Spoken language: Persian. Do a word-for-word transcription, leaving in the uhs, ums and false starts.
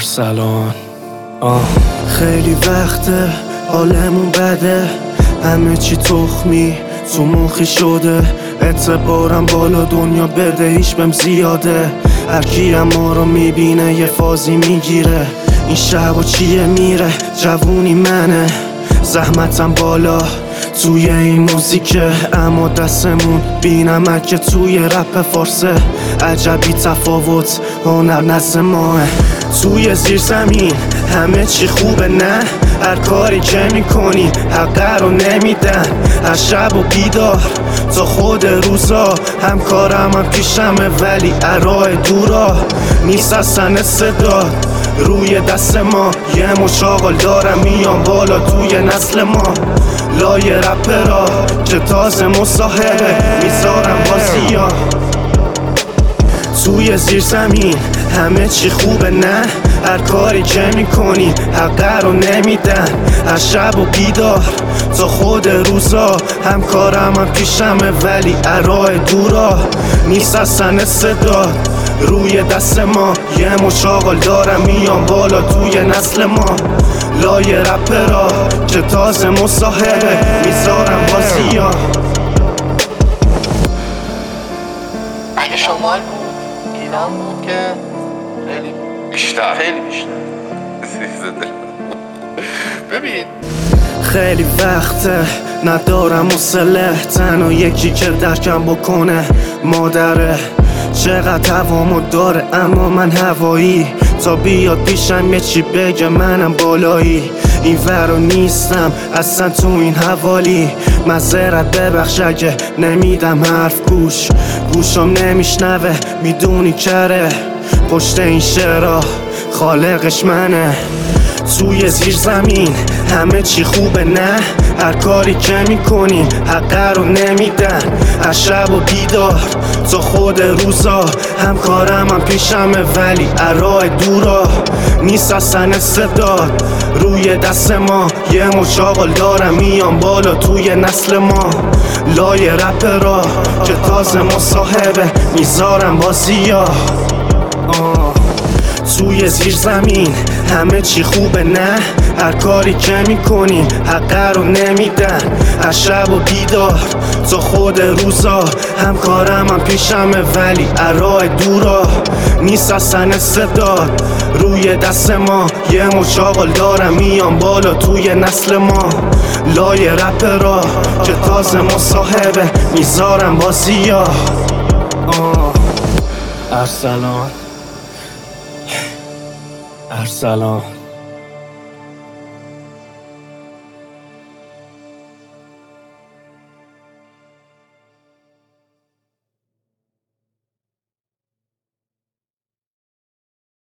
ارسلان. آه. خیلی وقته حالمون بده، همه چی تخمی تو مخی شده، اعتبارم بالا دنیا بده هیچ بهم زیاده، هرکی هم ما رو میبینه یه فازی میگیره، این شب چیه میره جوونی منه، زحمتم بالا توی این موزیکه، اما دستمون بینمکه توی رپ فارسه، عجبی تفاوت هنر نزد ماه، توی زیر زمین همه چی خوبه نه، هر کاری که میکنی حقه رو نمیدن، هر شب و بیدار تا خود روزا، همکارم هم پیشمه ولی ارائه دورا، نیست اصلا صدا روی دست ما، یه مشاغل دارم میام بالا توی نسل ما، لای رپرا که تازه مصاحبه میذارم بازیا، توی زیر زمین همه چی خوبه نه، هر کاری که میکنی حقه رو نمیدن، هر شب و بیدار تا خود روزا، همکارم هم پیشمه ولی ارائه دورا، نیست اصلا صدا روی دست ما، یه مشاغل دارم میام بالا توی نسل ما، لای رپرا که تازه مصاحبه میذارم بازیا. اگه شمال بود ایران بود که خیلی بیشتر خیلی بیشتر. ببین خیلی وقته ندارم حوصله، تنها یکی که درکم بکنه مادره، چقدر هوامو داره اما من هوایی، تا بیاد پیشم یه چی بگه منم بالایی، این ورا نیستم اصلا تو این حوالی، معذرت ببخش اگه نمیدم حرف گوش، گوشم نمیشنوه میدونی کره، پشت این شعرها خالقش منه، توی زیر زمین همه چی خوبه نه، هر کاری که میکنیم حقه رو نمیدن، هر شب و بیدار تا خود روزا، همکارم هم پیشمه ولی ارائه دورا، نیست اصلا استعداد روی دست ما، یه مشاغل دارم میام بالا توی نسل ما، لای رپرا که تازه مصاحبه میذارم بازیا. آه. توی زیر زمین همه چی خوبه نه، هر کاری که میکنیم حقه رو نمیدن، هر شب و بیدار تا خود روزا، همکارم هم پیشمه ولی ارائه دورا، نیست اصلا استعداد روی دست ما، یه مشاغل دارم میام بالا توی نسل ما، لای رپرا که تازه مصاحبه میذارم بازیا. آه. ارسلان ارسلان.